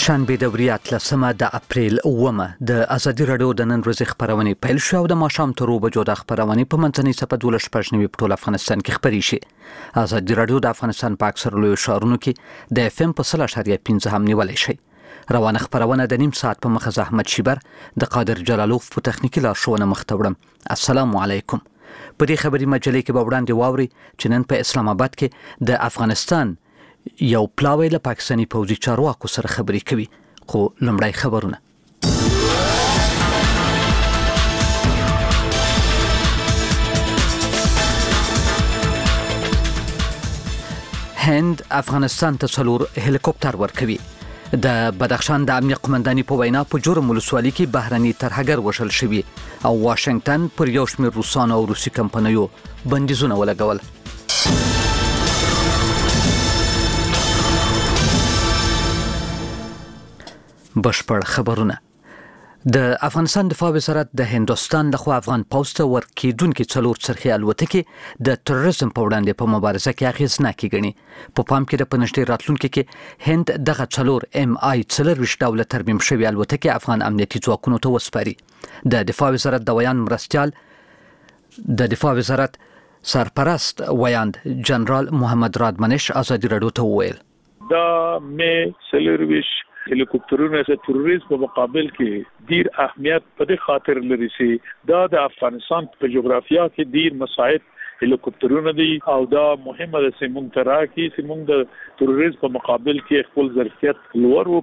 شنبه د وریات لسمه د اپریل 9 د ازادي رادیو د نن ورځې خبرونه پیل شو او د ماښام تر 2 بجو د خبرونه په منځنۍ صفه 12 په ټول افغانستان کې خبري شي. ازادي رادیو د افغانستان په اکثر لوی شهرونو کې د FM په 0.5 هم نیولای شي. روانه خبرونه د نیم ساعت په مخه احمد شیبر د قادر جلالوف په تخنیکی لارښوونه مختوړم. السلام علیکم. په دې خبري مجلې کې به وړاندې واوري چې نن په اسلام آباد کې د افغانستان یو پلاوی له پاکستاني پوځي چارواکو سره خبرې کوي. خو لمړی خبرونه. هند افغانستان ته 4 هلیکوپټر ورکوي. د بدخشان د امنیت قومنداني په وینا په جرم ولسوالۍ کې بهرني ترهګر وشل شوی او واشنگټن پر یو شمېر روسانو او روسي کمپنیو بندیزونه ولګول. بشپړ خبرونه. د افغانستان دفاع وزارت د هندستان لخوا افغان پوځ ته ورکیدونکو 4 څرخي الوتکې د تروریزم په وړاندې په مبارزه کې اغیزناکې ګڼي. په پام کې د پنځتي راتلونکو کې هند دغه 4 MI-40 ډوله ترمیم شوی الوتکې افغان امنیتي ځواکونو ته وسپاري. د دفاع وزارت د ویان مرستيال د دفاع وزارت سرپرست ویاند جنرال محمد رادمنش ازادي رادیو ته وویل دا مې سلرویش هلیکوپټرونه د تروریزم په مقابل کې ډیر اهمیت په دې خاطر لري چې دا د افغانستان په جغرافیا کې ډیر مساعد هلیکوپټرونه دي او دا مهمه ده چې موږ ترا کې چې موږ د تروریزم په مقابل کې خپل ظرفیت لوړ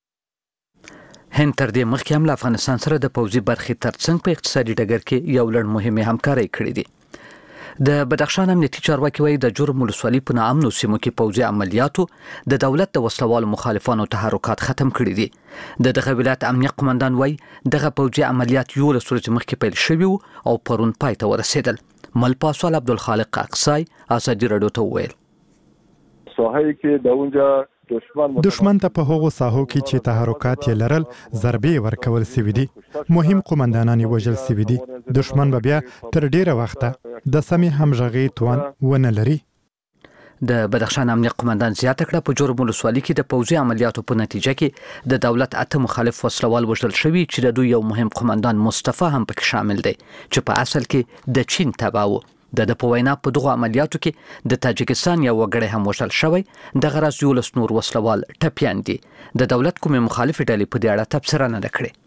وکړو. هند تر دې مخکې هم له افغانستان سره د پوځي برخې ترڅنګ په اقتصادي ډګر کې یو لړ مهمه همکاري کړې دي. د بدخشان امنیتي چارواکي وایي د جرم ولسوالۍ په نامنو سیمو کې پوځي عملیاتو د دولت د وسلوالو مخالفانو تحرکات ختم کړي دي. دغه ولایت امنیت قومندان وایي دغه پوځي عملیات یو له ورځې مخکې پیل شوي او پرون پای ته ورسېدل. مل پاسوال عبدالخالق اقصای ازادي رادیو ته وویل ساحې کې د اونجا دشمن ته په هغو ساحو کې چې تحرکات یې لرل ضربې ورکول سوي دي. مهم قومندانان وژل سوي دي. دشمن به بیا تر ډیره وخته د سمې همغږۍ توان ونه لري. د بدخشان امنیت قومندان زیاته کړه په جرم ولسوالۍ کې د پوځي عملیاتو په نتیجه کې د دولت 8 مخالف وسلوال وژل شوي چې د دوی یو مهم قومندان مصطفی هم پکې شامل دی چې په اصل کې د چین تبع و. د په وینا په دغه عملیاتو کې د تاجکستان یو وګړی هم وژل شوی. د غرض یو لسنور وسلوال ټپیان دي. د دولت کومې مخالف ډلې په دې اړه تبصره نه کړې.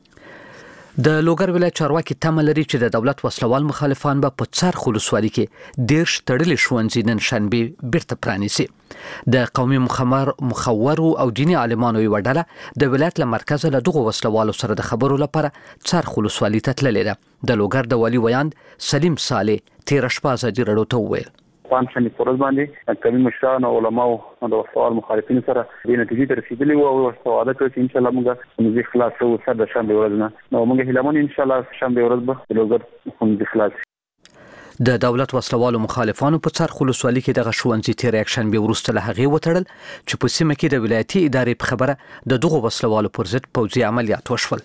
د لوګر ولایت چارواکي تمه لري چې د دولت وسلوال مخالفان به په څرخ ولسوالۍ کې 10 تړلې ښوونځي نن شنبه بیرته پرانیسي. د قومي مخور او دیني عالمانو یو ډله د ولایت له مرکز له دغه وسلوالو سره د خبرو لپاره څرخ ولسوالۍ ته تللې ده. د لوګر د والی ویاند سلیم صالح تیر شپه ازادي رادیو ته وویل پانشنی فورز باندې کمی مشران او علماء او د وسوال مخالفین سره د نتیجې ته رسیدلی او وسواده کوي چې ان شاء الله موږ موږ خلاص او سره د شنبه ورځ نه نو موږ هیلمون ان شاء الله شنبه ورځ به لوګر هم خلاص. د دولت وسلوالو مخالفانو په څرخ ولسوالۍ کې دغه ښوونځي تیر اکشن به ورسته له هغې وتړل چې په سیمه کې د ولایتي ادارې په خبره د دغه وسلوالو پر ضد پوځي عملیات وشول.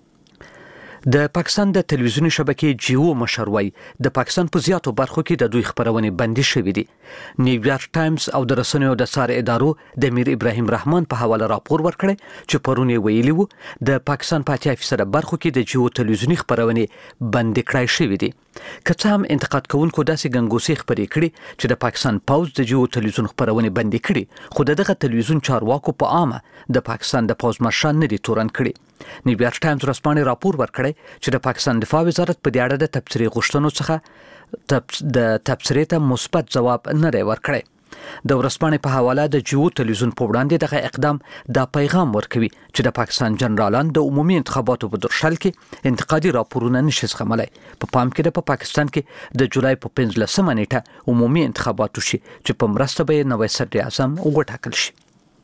د پاکستان د تلویزیونی شبکې جیو مشر وایي د پاکستان په زیاتو برخو کې د دوی خبرونه بندي شوې دي. نیویارک ټایمز او د رسنیو د سار ادارو د امیر ابراهیم رحمان په حواله راپور ورکړی چې پرون ویلي وو د پاکستان په 80% برخو کې د جیو تلویزیونی خبرونه بندي کړای شوې دي. که څه هم انتقاد کوونکو داسې ګنګوسې خبرې کړي چې د پاکستان پوځ د جیو تلویزیون خبرونه بندي کړي خو دغه تلویزیون چارواکو په عامه د پاکستان د پوځ مشران نه دي تورن کړي. نیویارک ټایمز رسمانه راپور ورکړی چې د پاکستان دفاع وزارت په دې اړه د تبصرې غوښتنو څخه د تبصرې ته مثبت ځواب نه دی ورکړی. د ورسپانې په حواله د جیو تلویزیون په وړاندې دغه اقدام دا پیغام ورکوي چې د پاکستان جنرالان د عمومي انتخاباتو په درشل کې انتقادي راپورونه نشي زغملای. په پام کې د پاکستان کې د جولای په 15 نیټه عمومي انتخابات شي چې په مرسته به نوې صدر اعظم وټاکل شي.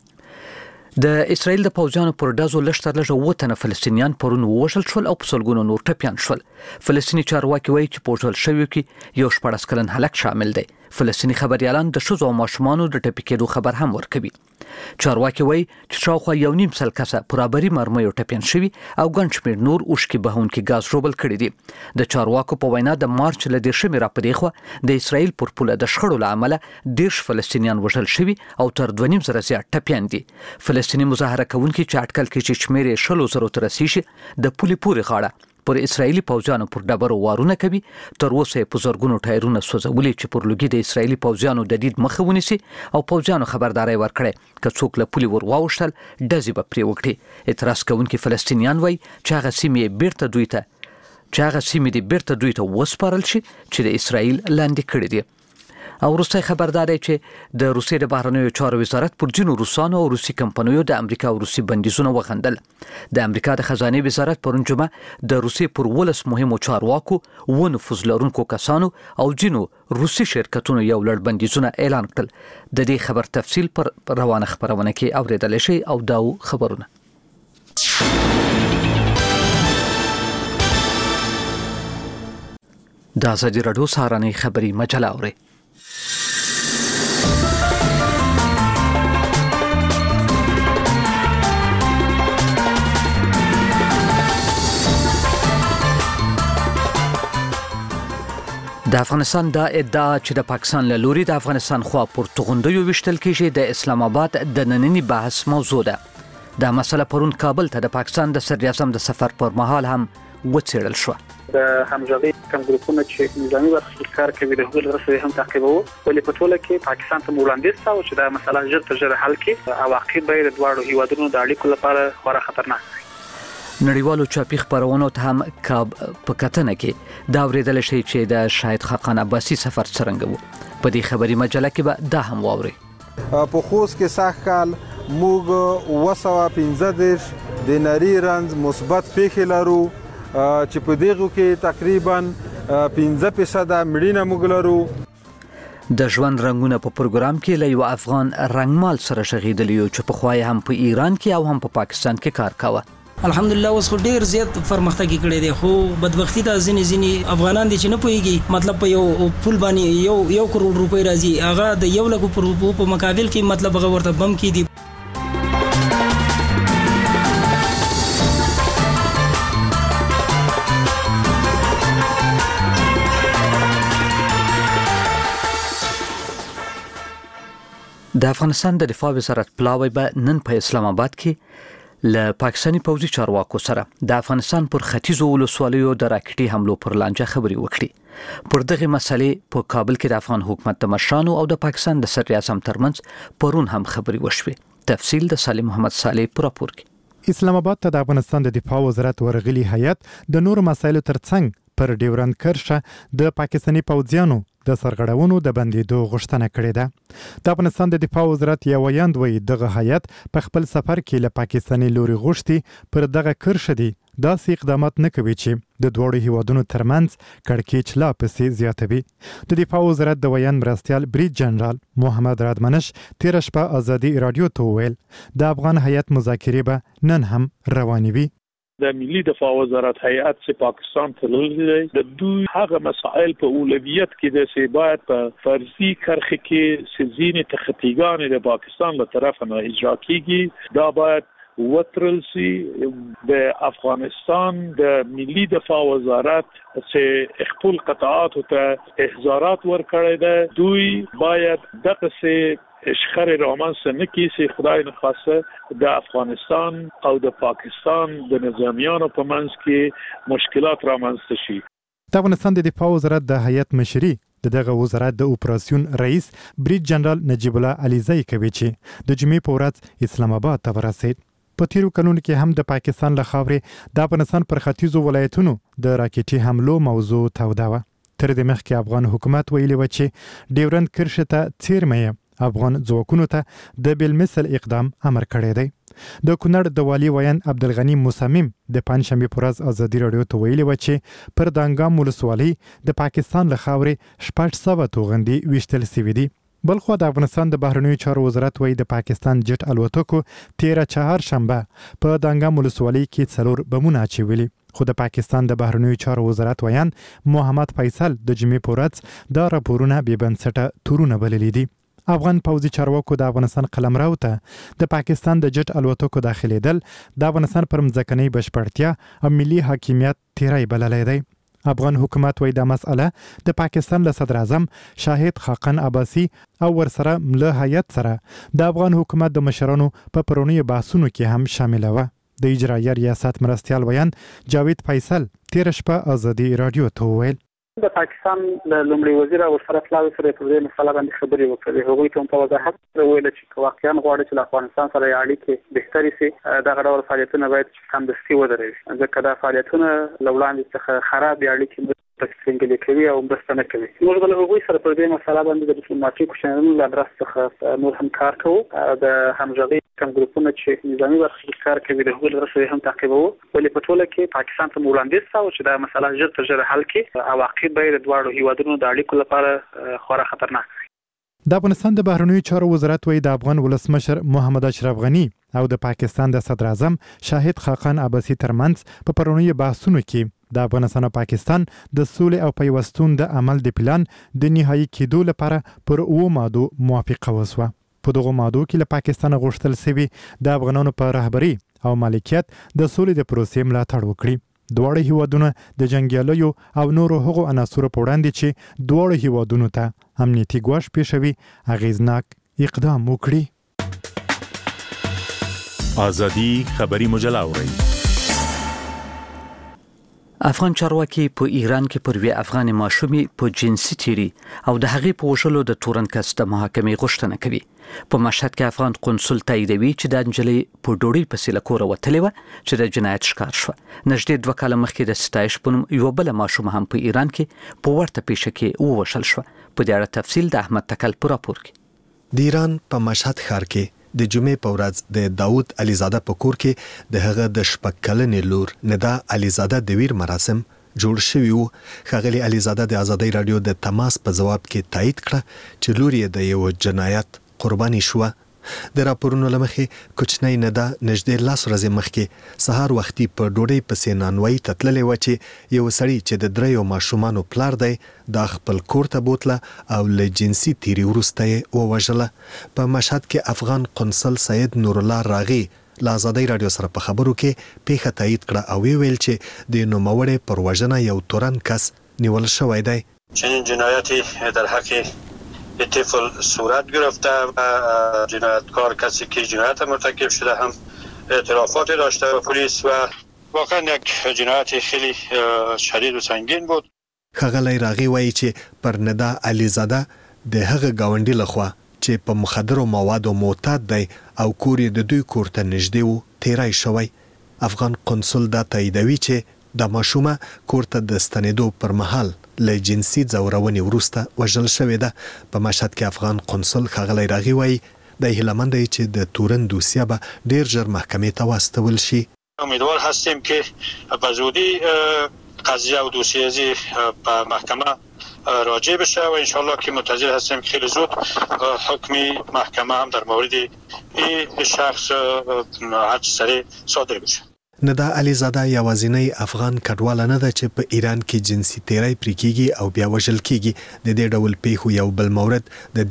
د اسرائیل د پوځیانو پر ډزو لږ تر لږه 9 تنه فلسطینیان پرون ووژل شول او په سلګونو نور ټپیان شول. فلسطیني چارواکي وایي چې په وژل شویو کې یو 14 کلن هلک شامل دی. فلسطینی خبريالان د شوزو او ماشومانو د ټپي کېدو خبر هم ورکوي. چارواکي وایي چې شاوخوا 1.5 سل کسه پرابري مرمیو ټپيان شوي او ګڼ شمېر نور اوښکې بهونکي ګاز ژوبل کړي دي. د چارواکو په وینا د مارچ له 10 راپدې خو د اسرائیل پر پوله د شخړو له امله 10 فلسطینیان وژل شوي او تر 2.5 زره زیات ټپيان دي. فلسطینی مظاهره کوونکي چې اټکل کوي چې شمېر 100,000 ته رسیږي د پولې پورې غاړه پر اسرائیلی پوځیانو پر ډبرو وارونه کوي. تر اوسه په زرګونو ټایرونه سوځولي چې پر لوګي د اسرائیلی پوځیانو د دید مخه ونیسي او پوځیانو خبرداري ورکړي که څوک له پولې ور واوښتل ډزې به پرې وکړي. اعتراض کوونکي فلسطینیان وایي چې هغه سیمې بیرته دوی ته وسپارل شي چې د اسرائیل لاندې کړي دي. او روسي خبرداري چې د روسي د بهرنیو چارو وزارت پر جنو روسانو او روسي کمپنیو د امریکا او روسي بندیزونه وغندل. د امریکا د خزانه وزارت پرون جمعه د روسي پر ولس مهمو چارواکو و نفوذ لرونکو کسانو او جنو روسي شرکتونو یو لړ بندیزونه اعلان کړل. د دې خبر تفصیل پر روانه خبرونه کې اوریدل شي او داو خبرونه. د ازادي رادیو سهارنۍ خبری مجله اوري. د افغانستان دا ادعا چې د پاکستان له لوري د افغانستان خوا پر توغندیو وشتل کېږي د اسلام آباد د نننی بحث موضوع ده. دا مسله پرون کابل ته د پاکستان د صدر اعظم د سفر پر مهال هم وڅېړل شو. د همغږي کوم ګروپونه چې نظامی برخه کار کوي د هغوی رسمي هم تعقیبوي ولې په ټوله کې پاکستان ته وړاندیز شو چې دا مسله ژر تر ژره حل کړي او عواقب به د دواړو هیوادونو د اړیکو لپاره خورا خطرناک وي. نړیوالو چاپی خبرونو ته هم په کتنه کې دا اوریدل شي چې د شاهد خاقان عباسي سفر څرنګه وو. په دې خبري مجله کې به دا هم واوري. په خوست کې سخت کال موږ 215 د نری رنز مثبت پیښې لرو چې په دغه کې تقریبا 15% مړینه موږ لرو. د ژوند رنگونه په پروګرام کې له یو افغان رنگمال سره شغیدلی چې په خوای هم په ایران کې او هم په پاکستان کې کار کاوه. الحمدلله اوس ډیر زیات پرمختګ کړی دی خو بدبختی ته ځینې افغانان دي چې نه پوهیږي مطلب په یو پول باندې یو کروڑ روپۍ راځي هغه د 1 لک روپۍ په مقابل کې مطلب هغه ورته بم کې دي. د افغانستان د دفاع وزارت پلاوی به نن په اسلام آباد کې له پاکستاني پوځي چارواکو سره د افغانستان پر ختیځو ولسوالیو د راکټي حملو پر لانجه خبري وکړي. پر دغه مسلې په کابل کې د افغان حکومت د مشرانو او د پاکستان د صدر اعظم ترمنځ پرون هم خبري وشوي. تفصیل د سالم محمد صالح پر راپور کې. اسلام آباد ته د افغانستان د دفاع وزارت ورغلي هیئت د نور مسایلو ترڅنګ پر ډیورند کرښه د پاکستاني پوځیانو د سرغړونو د بندیدو غوښتنه کړې ده. د افغانستان د دفاع وزارت یو ویاند وایي دغه هیئت په خپل سفر کې له پاکستاني لوري غوښتي پر دغه کرښه دي داسې اقدامات نه کوي چې د دوړو هیوادونو ترمنځ کړکېچ لا پسې زیاتوي. د دفاع وزارت د ویاند مرستیال بریج جنرال محمد رادمنش تیر شپه ازادي رادیو ته وویل د افغان هیئت مذاکرې به نن هم روانې وي. د ملي دفاع وزارت هیئت چې پاکستان ته لږ د دوی هغه مسائل په اولویت کې د سی باید په فرضي کرخه کې سزین تخطیګان د پاکستان له طرف نه اجرا کیږي دا باید وترل سي. د افغانستان د ملي دفاع وزارت چې خپل قطاعات ته احضارات ورکړي ده دوی باید دغه سي اشخار رامنس نه کیسي خدای نخواسته د افغانستان او د پاکستان د نظامیانو په منځ کې مشکلات رامنځته شي. د افغانستان د دفاع وزارت د هیئت مشري دغه وزارت د اپراسیون رئیس بریج جنرال نجیب الله علیزی کوي چې د جمعې په ورځ اسلام آباد ته ورسید. په تیرو کلونو کې هم د پاکستان له خاورې د افغانستان پر ختیځو ولایتونو د راکټي حملو موضوع توده وه. تر دې مخکې افغان حکومت ویلي و چې ډیورند کرښې ته څیرمه افغان ځواکونو ته د بالمثل اقدام امر کړی دی. د کونړ د والي ویاند عبدالغنی مصمم د پنځشنبې په ورځ ازادي رادیو ته ویلي و چې پر دانګام ولسوالۍ د پاکستان له خاورې 600 توغندي ویشتل سوي دي. بلخو د افغانستان د بهرنیو چارو وزارت وایي د پاکستان جټ الوتکو 13 چهارشنبه په دانګام ولسوالۍ کې 4 بمونه اچولي خو د پاکستان د بهرنیو چارو وزارت ویان محمد فیصل د جمعې په ورځ دا راپورونه بې بنسټه تورونه بللي دي. افغان پوځي چارواکو د افغانستان قلمرو ته د پاکستان د جټ الوتکو داخليدل د افغانستان پر مځکنۍ بشپړتیا او ملي حاکمیت تیری بللی دی. افغان حکومت وایي دا مسأله د پاکستان له صدر اعظم شاهد خاقان عباسي او ورسره مله هیئت سره د افغان حکومت د مشرانو په پرونیو بحثونو کې هم شامله وه. د اجرایه ریاست مرستیال ویان جاوید فیصل تیر شپه ازادي رادیو ته وویل د پاکستان د لومړي وزیر او سره پلاوي سره په دې مسله باندې خبرې وکړې. هغوی ته په وضاحت ویل چې واقعا غواړي چې افغانستان سره اړیکې بهتري شي، دغه ډول فعالیتونه باید سمدستي ودرېږي، ځکه دا فعالیتونه له وړاندې څخه خراب اړیکې څنګه کوي او مرسته نه کوي. موږ به له هغوی سره په دې مسله باندې د ډیپلوماټیکو چینلونو له ادرس څخه نور هم کار کوو. د همغږۍ کوم ګروپونه چې نظامي برخه کار کوي د هغوی له ادرس هم تعقیبوو، ولې په ټوله کې پاکستان ته وړاندیز شو چې دا مسله ژر تر ژره حل کړي. عواقب به د دواړو هیوادونو د اړیکو لپاره خورا خطرناک وي. د افغانستان د بهرنیو چارو وزارت وایي د افغان ولسمشر محمد اشرف غني او د پاکستان د صدر اعظم شاهد خاقان عباسي ترمنځ په پرونیو بحثونو کې د افغانستان او پاکستان د سولې او پیوستون د عمل د پلان د نهایی کېدو لپاره پر 9 مادو موافقه وشوه. په دغه مادو کې له پاکستان غوښتل شوی د افغانانو په رهبري او مالکیت د سولې د پروسې ملاتړ وکړي. دواړه هیوادونه د جنګیالیو او نورو هغو عناصرو په وړاندې چې دواړه هیوادونو ته امنیتي ګواښ پیښوي اغیزناک اقدام وکړي. ازادي خبري مجله اوري. افغان چارواکي په ایران کې پر وی افغان ماشومې په جنسي تیری او د هغې په وژلو د تورن کس د محاکمې غوښتنه کوي. په مشهد کې افغان قنصل تاییدوي چې د انجلۍ په ډوډۍ پسې له کوره وتلې وه چې د جنایت ښکار شوه. نږدې 2 کاله مخکې د ستایش په نوم یوه بله ماشومه هم په ایران کې په ورته پیښه کې ووژل شوه. په دې اړه تفصیل د احمد تکل په راپور کې. د ایران په مشهد ښار کې د جمعې په ورځ د داوود علیزاده په کور کې د هغه د شپږ کلنې لور ندا علیزاده د ویر مراسم جوړ شوي وو. ښاغلي علیزاده د ازادۍ رادیو د تماس په جواب کې تایید کړه چې لور یې د یو جنایت قرباني شوه. د راپورونو لمخې کوچنۍ ندا نږدې 10 ورځې مخکې سهار وختي په ډوډۍ پسې نانوایي ته تللې وه چې یو سړی چې د 3 ماشومانو پلار دی دا خپل کور ته بوتله او له جنسي تیري وروسته یې ووژله. په مشهد کې افغان قنصل سید نور الله راغي له ازادۍ رادیو سره په خبرو کې پیښه تایید کړه او ویل چې د نوموړي پر وژنه یو تورن کس نیول شوی دی. چنین جنایتی در حق طفل صورت گرفته و جنایتکار کسی که جنایت مرتکب شده هم اعترافات داشته و پلیس و واقعا یک جنایت خیلی شدید و سنگین بود. ښاغلی راغي وایي چې پر ندا علیزاده د هغه گاونډي لخوا چې په مخدرو موادو معتاد دی او کور یې د دوی کور ته نږدې و تیری شوی. افغان قنصل دا تاییدوي چې د ماشومه کور ته د ستنېدو پر مهال له جنسي ځورونې وروسته وژل شوې ده. په مشهد کې افغان قنصل ښاغلی راغي وایي د هیله دی چې د تورن دوسیه به ډیر ژر محکمې ته واستول شي. امیدوار هستیم که به زودی قضیه و دوسیه به محکمه راجع بشه و انشالله که منتظر هستیم که خیلی زود حکم محکمه هم در مورد این شخص هر سریع صادر بشه. ندا علیزاده یوازینی افغان کډواله نه ده چې په ایران کې جنسي تیری پرې کیږي او بیا وژل کیږي. د دې ډول پیښو یو بل مورد د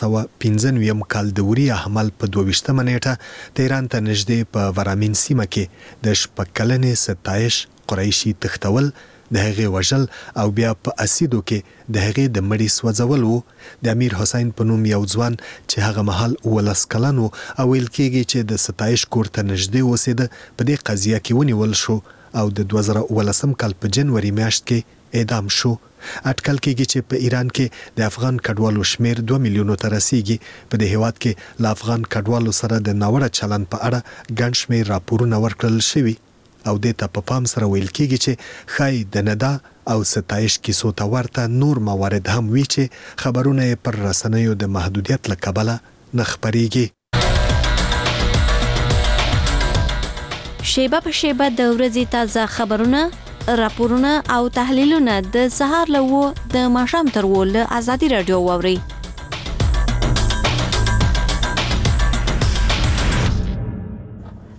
1995 کال د وری حمل په 22 نیټه د ایران ته نږدې په ورامین سیمه کې د شپږ کلنې ستایش قریشي تختول، د هغې وژل او بیا په اسیدو کې د هغې د مړي سوځول وو. د امیر حسین په نوم یو ځوان چې هغه مهال 19 کلن وو او ویل کېږي چې د ستایش کور ته نږدې اوسېده په دې قضیه کې ونیول شو او د 2019 کال په جنوري میاشت کې اعدام شو. اټکل کېږي چې په ایران کې د افغان کډوالو شمیر 2 میلیونو ته رسیږي. په دې هیواد کې له افغان کډوالو سره د ناوړه چلند په اړه ګڼ شمیر راپورونه ورکړل شوي او دې ته په پام سره ویل کېږي چې ښایي د ندا او ستایش کیسو ته ورته نور موارد هم وي چې خبرونه یې پر رسنیو د محدودیت له کبله نه خپریږي. شیبه په شیبه د ورځې تازه خبرونه، راپورونه او تحلیلونه د سهار له 9 د ماښام تر 10 له ازادي رادیو واورئ.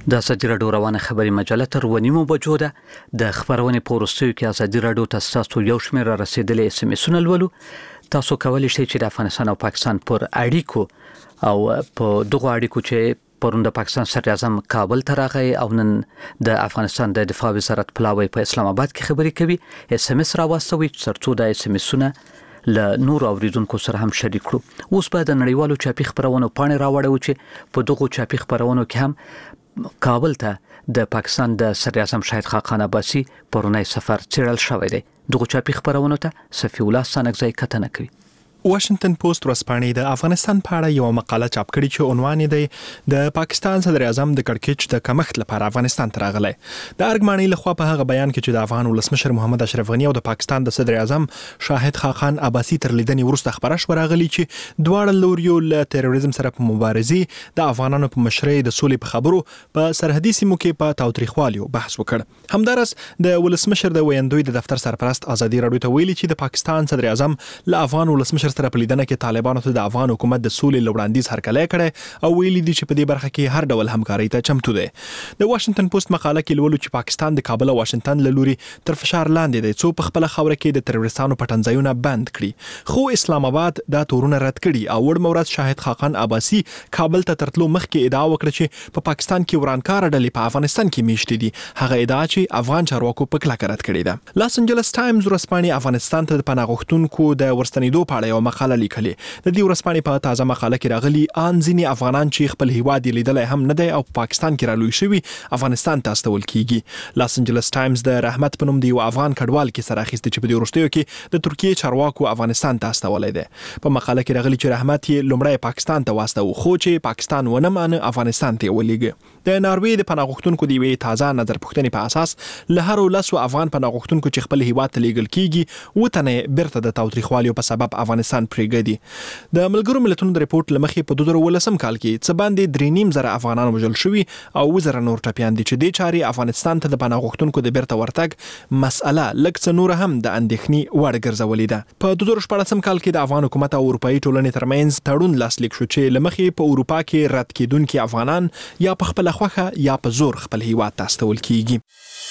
د ازادي راډیو روانه خبري مجله تر 1:30 بجو ده. د خبرونې په وروستیو کې ازادي راډیو تاسو یو شمېر رسیدلې SMS-ونه لولو. تاسو کولی شئ چې د افغانستان او پاکستان پر اړیکو او په دغه اړیکو چې پرون د پاکستان صدر اعظم کابل ته راغی او نن د افغانستان د دفاع وزارت پلاوی په اسلام آباد کې خبري کوي. SMS راوستوي ترڅو د SMS-ونه له نور اوریدونکو سره هم شریک کړو. اوس به د نړیوالو چاپی خبرونو پاڼې راوړو چې په دغه چاپی خبرونو کې هم کابل ته د پاکستان د صدر اعظم شاهد خاقان عباسي پرونی سفر څیړل شوی دی. دغه چاپی خبرونو ته صفی الله سانګزای کتنه کوي. واشنگټن پوسټ ورځپاڼې د افغانستان په اړه یو مقاله چاپ کړې چې عنوان یې دی د پاکستان صدر اعظم د کړکېچ د کمښت لپاره افغانستان ته راغلی. د ارګمانۍ لخوا په هغه بیان کې چې د افغان ولسمشر محمد اشرف غنی او د پاکستان د صدر اعظم شاهد خاقان عباسي تر لیدنې وروسته خبره شوه راغلی چې دواړه لوريو له تروریزم سره په مبارزې د افغانانو په مشرۍ د سولې په خبرو په سرحدي سیمو کې په تاوتریخوالي بحث وکړ. همدارس د ولسمشر د ویندوی د دفتر سرپرست ازادي راډیو ته ویلي چې د پاکستان صدر اعظم له افغان ولسمشر سره په لیدنه کې طالبانو ته د افغان حکومت د سولې لوړاندیز هرکلی کړی او ویلي دي چې په دې برخه کې هر ډول همکاري ته چمتو دی. د واشنگټن پوسټ مقاله کې لولو چې پاکستان د کابل او واشنگټن له لوري تر فشار لاندې دی څو په خپل خوره کې د تروریستانو پټنځایونه بند کړي، خو اسلام آباد دا تورونه رد کړي او وړ مورد شاهد خاقان عباسي کابل ته ترتلو مخکې ادعا وکړه چې په پاکستان کې ورانکار ډلې په افغانستان کې میشتې دي. هغه ادعا چې افغان چارواکو په کلکه رد کړې ده. لاس انجلس ټایمز ورځپاڼې افغانستان ته د پناه غوښتونکو د ورستنېدو په اړه یو مقاله لیکلې. د دې ورځپاڼې په تازه مقاله کې راغلي ان ځینې افغانان چې خپل هیواد لیدلای هم نه دی او پاکستان کې رالوي شوی افغانستان ته استول کیږي. لاس انجلس ټایمز د رحمت په نوم د یو افغان کډوال کې سره اخیسته چې په دې وروستیو کې د ترکیه چارواکو افغانستان ته استولای دی. په مقاله کې راغلي چې رحمت یې لومړی پاکستان ته واستو خو چې پاکستان ونه مانه افغانستان ته ولېږه. د ناروې د پناه غوښتونکو دی وی تازه نظر پوښتنې په اساس له هر لاسو افغان پناه غوښتونکو چې خپل هیواد ته لیږل کیږي وته بیرته د تاوتریخوالي په سبب افغانستان پرېږدي. د ملګرو ملتونو د ریپورت لمخې په 2018 کال کې څه باندې 3.5 افغانان وژل شوي او 1000 نور ټپيان دي چې د چاري افغانستان ته د پناه غوښتونکو د بیرته ورتګ مسأله لکه څه نور هم د اندېښنې وړ ګرځولې ده. په 2014 کال کې د افغان حکومت او اروپאי ټولنې ترمنځ تړون لاسلیک شو چې لمخې په اروپا کې رد کېدونکو افغانان یا په خپل خوخه یا په زور خپل هیواد ته استول کیږي.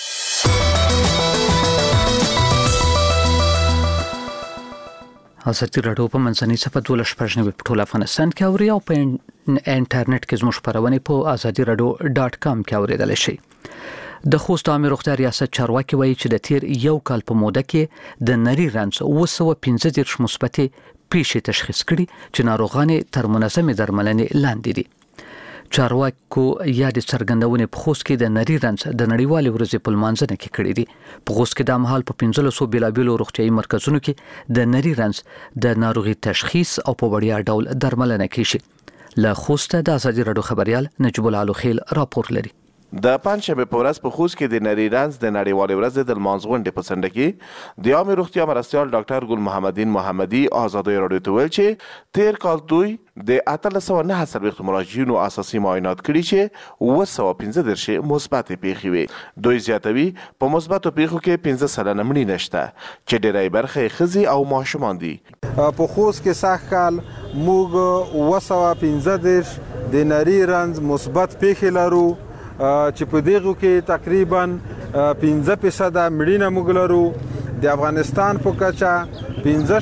ازادي راډیو په منځنۍ صفحه 12 په ټول افغانستان کې اوري او په انټرنیټ کې زموږ خبرونه په azadiradio.com کې اوریدل شي. د خوست عامه روغتیا ریاست چارواکي وایي چې د تیر یو کال په موده کې د نری رنځ 215 مثبتې پیښې تشخیص کړي چې ناروغان تر منظمې درملنې لاندې دي. چارواکو یا د څرګندونې په خوست کې د نری رنځ د نړیوالې ورځې په لمانځنه کې کړي دي. په خوست کې د مهال په 1500 بیلابیلو روغتیايي مرکزونو کې د نری رنځ د ناروغي تشخیص او په وړیا ډول درملنه کیږي. له خوست د ازادي راډیو خبريال نجیب الله لوخیل راپور لري. د پنځمه په ورځ په خوست کې د نری رنځ د نړیوالې ورځې د لمانځغونډې په څنډه کې د عامه روغتیا مرستیال ډاکټر ګل محمدین محمدي ازادي راډیو ته ویل چې تیر کال دوی د 1309 مراجعینو اساسي معاینات کړي چې 215 مثبت پیښې وي. دوی زیاتوي په مثبتو پیښو کې 15 مړینې نشته چې ډېری برخه خزي او ماشومان دي. په خوست کې سږ کال موږ 215 د نری رنځ مثبت پیښې لرو چې په دغه کې تقریبا 15% مړینه موږ لرو. د افغانستان په کچه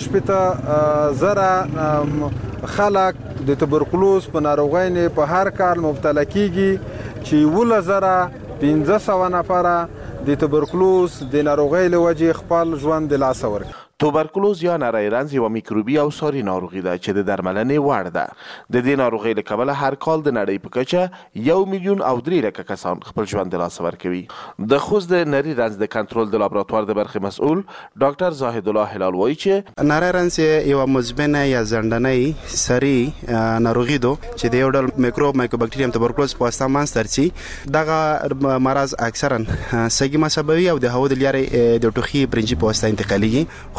15,000 خلک د تبرکلوز په ناروغۍ په هر کال مبتلا کیږي چې 10,500 نفر د تبرکلوز د ناروغۍ له وجې خپل ژوند د لاسه ورکړي. توبرکلوز یا نری رنځ یو میکروبي او ساري ناروغي ده چې د درملنې وړ ده. د دې ناروغۍ له کبله هر کال د نړۍ په کچه 1,300,000 کسان خپل ژوند د لاسه ورکوي. د خوست د نری رنځ د کنټرول د لابراتوار د برخې مسؤل ډاکټر زاهد الله هلال وایي چې نری رنځ یو مزمنه یا زندنۍ ساري ناروغي ده چې د یو ډول میکروب مایکوبکټریم توبرکلوز په واسطه منځ ترسي. دغه مرض اکثرا سګي مسببي او د هوا د لارې د ټوخي برنجي په واسطه انتقاليږي.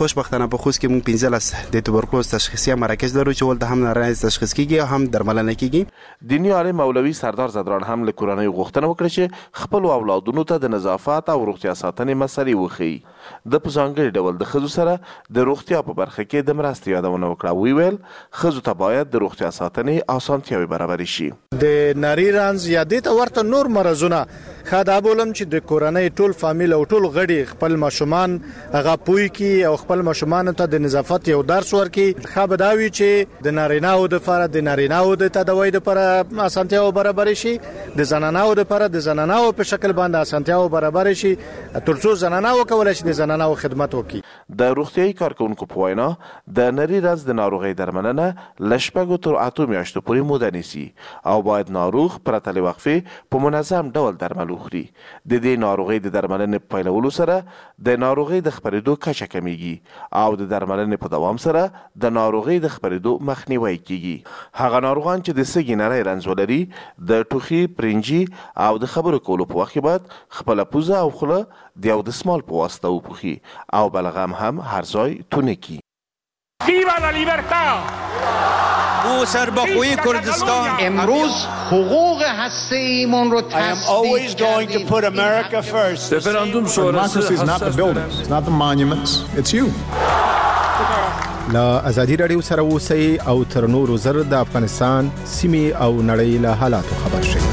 خوشبختانه په خوست کې موږ 15 د توبرکلوز تشخیصي مراکز لرو چې ولته هم ناراض تشخیص کیږي او هم درملنه کیږي. دینی عالم مولوي سردار زدران هم له کورنۍ غوښتنه وکړه چې خپل اولادونو ته د نظافت او روغتیا ساتنې مسلې وښيي. د په ځانګړي ډول د ښځو سره د روغتیا په برخه کې د مرستې یادونه وکړه. ویل ښځو ته باید د روغتیا ساتنې اسانتیاوې برابرې شي. د نری رنځ یا د ورته نور مرزونه خدا بولم چې د کورنۍ ټول فامیل او ټول غړي خپل ماشومان هغه پوي کی او خپل ماشومان ته د نظافت یو درس ورکي. خبرداوي چې د نارینه‌و د لپاره د نارینه‌و د تداوی لپاره اسانتیاو برابر شي، د زنانه‌و لپاره د زنانه‌و په شکل باندې اسانتیاو برابر شي ترڅو زنانه‌و کولای شي د زنانه‌و خدمت وکړي. د روغتيایي کارکونکو په وینا د نری رنځ د ناروغۍ درملنه لشپږو تر 8 میاشتو پورې موده نیسي او باید ناروغ پرته له وقفې په منظم ډول درمل وخوري. د دې ناروغۍ د درملنې په پیلولو سره د ناروغۍ د خپرېدو کچه کمیږي او د درملنې په دوام سره د ناروغۍ د خپرېدو مخنیوی کیږي. هغه ناروغان چې د سږي نری رنځ ولري د ټوخي، پرنجي او د خبرو کولو په وخت کې باید خپل پوزه او خوله د یو دستمال په واسطه وپوښي او بلغم هم هر ځای تونه کړي. Viva la libertad! او سربخوی کردستان امروز حقوق هسته‌ایمون رو always going to put America first. رفراندوم شورای is not the buildings, it's not the monuments, it's you. لا ازادي رادیو سره اوسئ او تر نورو زر د افغانستان سیمې او نړۍ له حالاتو خبر شئ.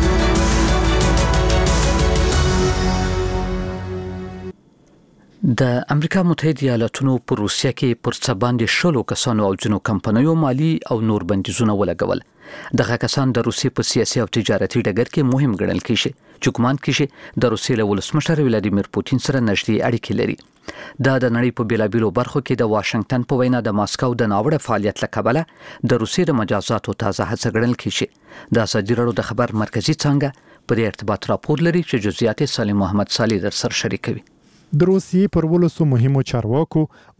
د امریکا متحده ایالاتونو پر روسیه کې پر څه باندې شلو کسانو او جنو کمپنیو مالی او نور بندیزونه ولګول. دغه کسان د روسیې په سیاسي او تجارتي ډګر کې مهم ګڼل کیږي چې ګومان کیږي د روسیې له ولسمشر ولادیمیر پوتین سره نږدې اړیکې لري. دا د نړۍ په بیلابیلو برخو کې د واشنگټن په وینا د ماسکو د ناوړه فعالیت لکبله د روسیې د مجازاتو تازه هڅه ګڼل کیږي. د ازادي راډیو د خبر مرکزی څنګه په ارتباط راپور لري چې جزئیات سالم محمد صالح در سره شریکوي. د روسیې پر ولسو مهمو چارواکو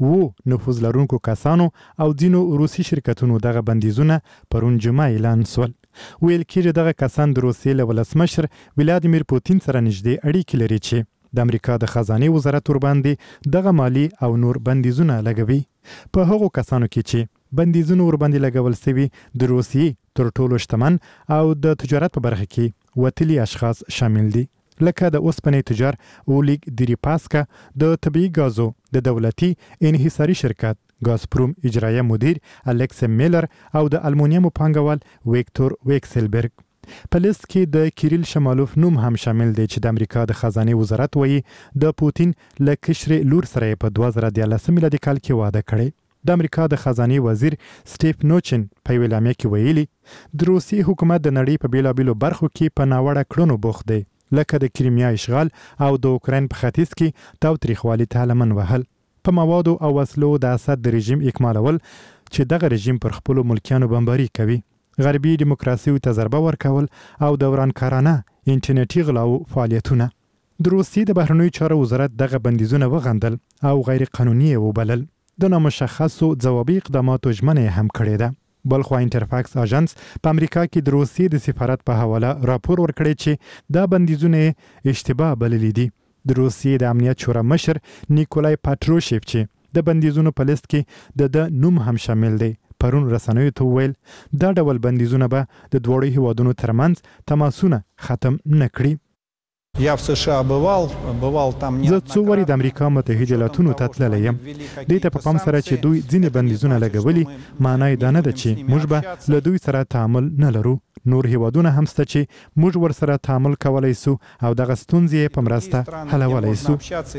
نفوذ لرونکو کسانو او ځینو روسي شرکتونو دغه بندیزونه پرون جمعه اعلان سول. ویل کېږي دغه کسان د روسیې له ولسمشر ولادیمیر پوتین سره نږدې اړیکې لري چې د امریکا د خزانه وزارت ور باندې دغه مالی او نور بندیزونه لګوي. په هغو کسانو کې چې بندیزونه ور باندې لګول شوي د روسیې تر ټولو شتمن او د تجارت په برخه کې وتلي اشخاص شامل دي، لکه د اوسپنې تجار اولیګ دیریپاسکا، د طبيعي غازو د دولتي انحصاري شرکت غازپروم اجرایه مدیر الکس میلر او د المونیم پانګوال ویکتور ویکسلبرګ. په لیست کې د کیریل شمالوف نوم هم شامل دی چې د امریکا د خزانه وزارت وایي د پوتین له کشر لور سره په 2013 میلادي کال کې واده کړی. د امریکا د خزانه وزیر سټیف نوچن په ویلامه کې ویلي د روسي حکومت د نړۍ په بیلابیلو برخو کې په ناوړه کړنو بوخت دی، لکه د کریمیا اشغال او د اوکراین په ختیځ کې تاوتریخوالي ته لمن وهل، په موادو او وسلو د اسد د رژیم اکمالول چې دغه رژیم پر خپل ملکیانو بمباري کوي، غربي دیموکراسي ته ضربه ورکول او د ورانکارانه انټرنیټي غلاو فعالیتونه. د روسیې د بهرنیو چارو وزارت دغه بندیزونه وغندل او غیر قانوني وبلل. د نامشخصو ځوابي اقداماتو ژمنه هم کړې ده. بلخوا انټرفاکس اژانس په امریکا کې د روسیې د سفارت په حواله راپور ورکړی چې دا بندیزونه اشتباه بللي دي. د روسیې د امنیت شورا مشر نیکولای پاتروشیف چې د بندیزونو په لیست کې د نوم هم شامل دی پرون رسنیو ته ویل دا ډول بندیزونه به د دوړو هیوادونو ترمنځ تماسونه ختم نه کړي. Я в США бывал там не. زه څو وری د امریکا متحده ایالاتونو ته تللی یم. دې ته په پام سره چې دوی ځینې بندیزونه لګولي، معنی دا نه ده چې موږ به له دوی سره تعامل نه لرو. نور هیوادونه هم شته چې موږ ورسره تعامل کولای سو او دغه ستونزې په مرسته حلولای سو.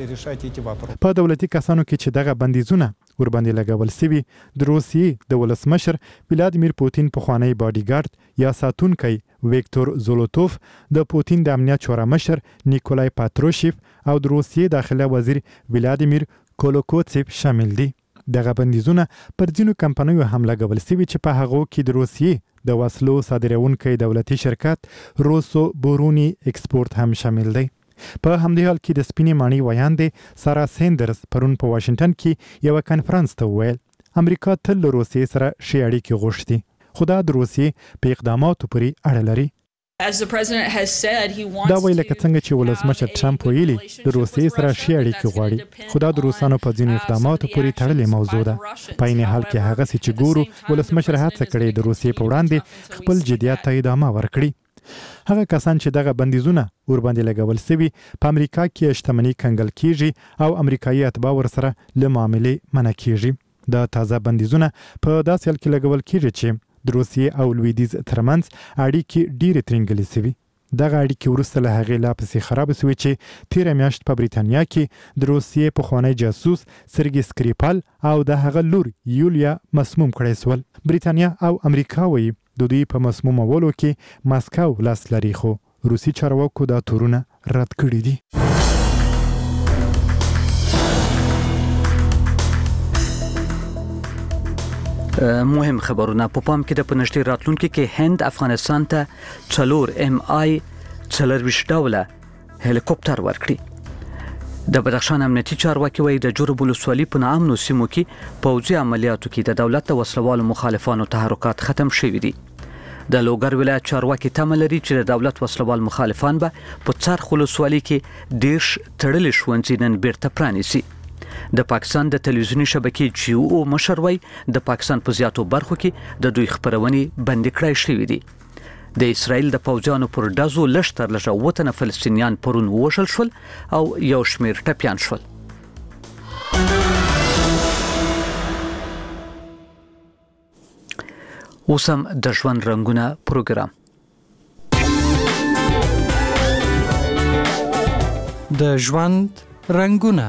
په دولتي کسانو کې چې دغه بندیزونه ور باندې لګول شوي د روسیې د ولسمشر ولادیمیر پوتین پخوانی باډیګارد یا ساتونکی ویکتور زولوتوف، د پوتین د امنیت شورا مشر نیکولای پاتروشیف او د روسیې داخله وزیر ولادیمیر کولوکوتسیف شامل دي. دغه بندیزونه پر ځینو کمپنیو هم لګول شوي چې په هغو کې د روسیې د وسلو صادرونکي دولتي شرکت روسو بورونی ایکسپورت هم شامل دی. په همدې حال کې د سپینې ماڼۍ ویاندې سارا سیندرز پرون په واشنگټن کې یو کانفرنس ته وویل امریکا تل له روسیې سره ښې اړیکې غوښتي، خو دا د روسیې په اقداماتو پورې اړه لري. دا ویل لکه څنګه چې ولسمشر ټرمپ ویلي د روسیې سره ښې اړیکې غواړي، خو دا د روسانو په ځینو اقداماتو پورې تړلې موضوع ده. په عین حال کې هغه څه چې ګورو، ولسمشر هڅه کړې د روسیې په وړاندې خپل جدیت ته ادامه ورکړي. هغه کسان چې دغه بندیزونه ورباندې لګول سوي په امریکا کې شتمني کنګل کیږي او امریکایي اتباع ورسره له معاملې منع کیږي. دا تازه بندیزونه په داسې حال کې لګول کیږي چې د روسیې او لویدیځ ترمنځ اړیکې ډېرې ترنګلې سوي. دغه اړیکې وروسته له هغې لا پسې خراب سوي چې تیره میاشت په بریتانیا کې د روسیې پخوانی جاسوس سرګي سکریپال او د هغه لور یولیا مسموم کړی سول. بریتانیا او امریکا وایي د دوی په مسمومولو کې ماسکو لاس لري، خو روسي چارواکو دا تورونه رد کړي دي. مهم خبرونه په پام کې د پنځتي راتلونکو کې هند افغانستان ته 4 MI 24 ډوله هلیکوپټر ورکړي. د بدخشان امنیتي چارواکي وایي د جرب ولسوالۍ په نامنو سیمو کې پوځي عملیاتو کې د دولت د وسلوالو مخالفانو تحرکات ختم شوي دي. د لوګر ولایت چارواکي تمه لري چې د دولت وسلوال مخالفان به په څرخ ولسوالۍ کې 10 تړلې ښوونځي نن بیرته پرانیسي. د پاکستان د تلویزیونی شبکې جیو مشر وایي د پاکستان په زیاتو برخو کې د دوی خبرونې بند کړای شوې دي. د اسرایل د پوځیانو پر ډزو لشتر لږه وطن فلسطینیان پرون وشل شول او یو شمیر ټپیان شول. اوسم د ژوند رنگونه پروګرام. د ژوند رنگونه.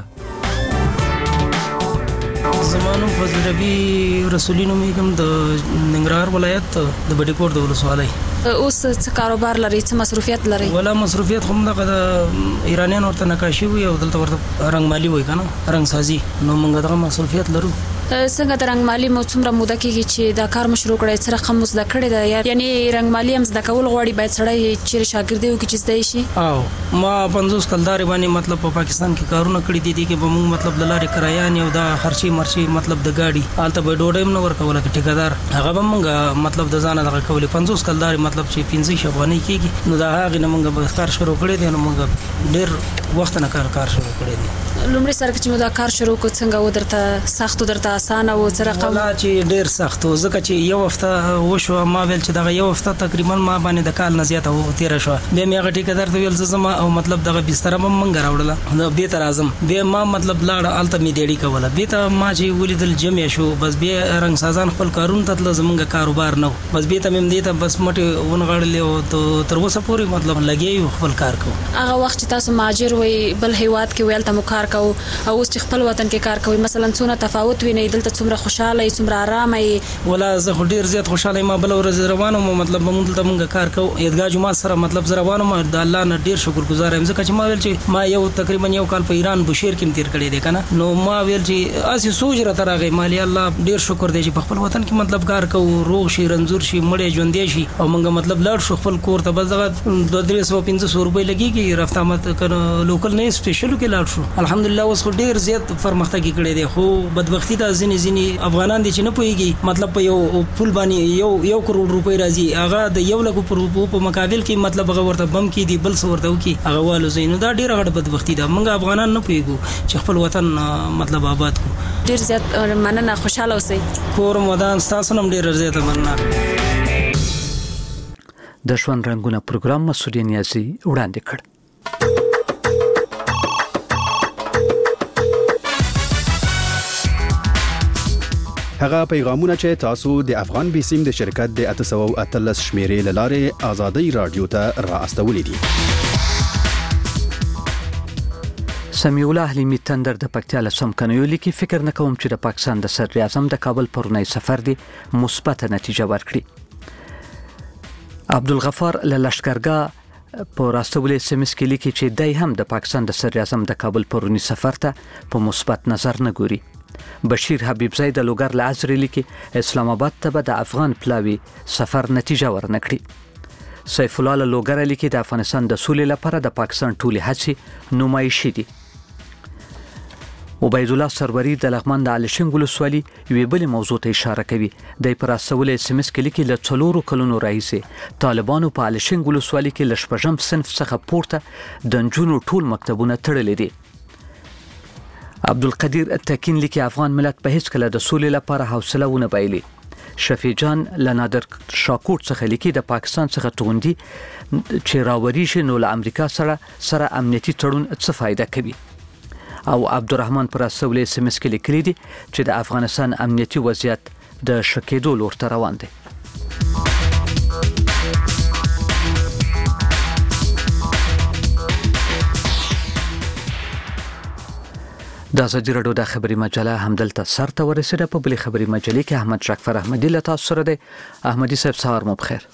زمانو فضل ربی رسولینو میګم د ننګرهار ولایت د بډیکور د ولسوالۍ. اوس څه کاروبار لري، څه مصروفیت لري؟ ولا مصروفیت هم د ایرانیان ورته نقاشي وي او دلته ورته رنگمالي وي کنه، رنگ سازي. نو موږ دغه مصروفیت لرو. څنګه د رنگمالي مو څومره موده کېږي چې دا کار مشروع کړی؟ څه رقم مو زده کړی ده؟ یعنی رنگمالي هم زده کول غواړي، باید سړی چې شاګردي وکړي چې زده شي. او ما 50 کلدارې باندې مطلب په پاکستان کې کارونه کړی دي کې به موږ مطلب د لارې کرایان یو د خرچي مرچي مطلب د گاډي حالت به ډوډۍ نه ورکوله کې ټیکادار هغه به موږ مطلب د ځانه دغه کولې 50 کلدارې مطلب چې 15 شغونی کېږي. نو دا هغه نه موږ به کار شروع کړی دی. نو موږ ډېر وخت نه کار شروع کړی دی. لومړی سره چې موږ دا کار شروع کو څنګه و درته سخت درته اسانه و څه رقم؟ ولا چې ډېر سخت و ځکه چې یو هفته وشو ما ویل چې دغه یو هفته تقریبا ما باندې د کال نه زیاته و تیر شو. بیا مې هغه ټیکادار ته ویل زما او مطلب دغه بستر هم منګ راوړله. نو به تر اعظم بیا ما مطلب لاړ الته می ډېړی کوله. به ته ما چې ولیدل جمع شو بس بیا رنگ سازان خپل کارونه تل زمونږ کاروبار نو بس به ته مې دې ته بس مټي ونغړلې او تر اوسه پورې مطلب لګي خپل کار کو. هغه وخت چې تاسو ماجر وي بل هیواد کې ویل ته مو کار کو او اوس چې خپل وطن کې کار کوي مثلا څونه تفاوت ویني؟ دلته څومره خوشاله څومره آرام ای؟ ولا زه ډیر زیات خوشاله ما بل ورځ روانم مطلب موږ دلته موږ کار کوو عیدګاه جمعه سره مطلب زه روانم د الله نه ډیر شکرګزار یم ځکه چې ما ویل چې ما یو تقریبا یو کال په ایران بشیر کې تیر کړی دی کنه. نو ما ویل چې اسی سوچ را ترغه مالی الله ډیر شکر دی چې په خپل وطن کې مطلب کار کوو روغ شي رنځور شي مړې ژوندې شي او موږ مطلب لاړ شو خپل کور ته بس دغه 200-500 روپۍ لګيږي رفته مت کنه لوکل نه سپیشل کې لاړ شو. الحمدلله اوس ډیر زیات پرمختګ کړی دی خو بدبختی دا ځینې افغانان دي چې نه پوهیږي مطلب په یو پول باندې یو کروڑ روپۍ راځي هغه د 1 لک په مقابل کې مطلب هغه ورته بم کې دی بل څه ورته وکي هغه والو زینو دا ډیره غټه بدبختی ده. موږ افغانان نه پوهیږو چې خپل وطن مطلب آباد کو. ډیر زیات مننه خوشاله اوسئ. کور مودان تاسو هم ډیر زیات مننه. د ژوند رنگونه پروګرام مسعود نیازی وړاندې کړ. هغه پیغامونه چې تاسو د افغان بیسیم د شرکت د 813 شمیرې لاره آزادۍ رادیو ته را استولې دي. سمیع الله حلیمی تندر د پکتیا له سمکنیولي کې فکر نکوم چې د پاکستان د صدر اعظم د کابل پرونی سفر دی مثبت نتیجه ورکړي. عبدالغفار له لشکرګاه په راستولې سیمس کې لیکي چې دای هم د پاکستان د صدر اعظم د کابل پرونی سفر ته په مثبت نظر نه ګوري. بشیر حبیبزی د لوګر له عزرې لیکي اسلام آباد ته به د افغان پلاوی سفر نتیجه ورنکړي. سیف الله له لوګر لیکي د افغانستان د سولې لپاره د پاکستان ټولې هڅې نمایشي دي. عبید الله سروری د لغمان د علشنګ ولسوالي یوې بلې موضوع ته اشاره کوي. د پراسول اس ام اس کې لیکي له 4 کلونو راهیسې طالبانو په علشنګ ولسوالي کې ل 8م صنف څخه پورته د نجونو ټول مکتبونه تړلي دي. عبدالقدیر تکین لیکي افغان ملت په هیڅ کله د سولې لپاره حوصله ونه بایلي. شفیع جان لنادر شاکوټ څخه لیکي د پاکستان څخه توغندي چې راوري شي نو له امریکا سره امنیتي تړون څه فائدہ کوي. او عبدالرحمن پراسول اس ام اس کې لیکلي دي چې د افغانستان امنیتي وضعیت د شکېدو لور ته روان دی. د ازادي راډیو د خبري مجله همدلته سر ته ورسېده. په بلې خبري مجلې کې احمد شکفر احمدي له تاسو سره دی. احمدي صاحب سهار مو بخیر.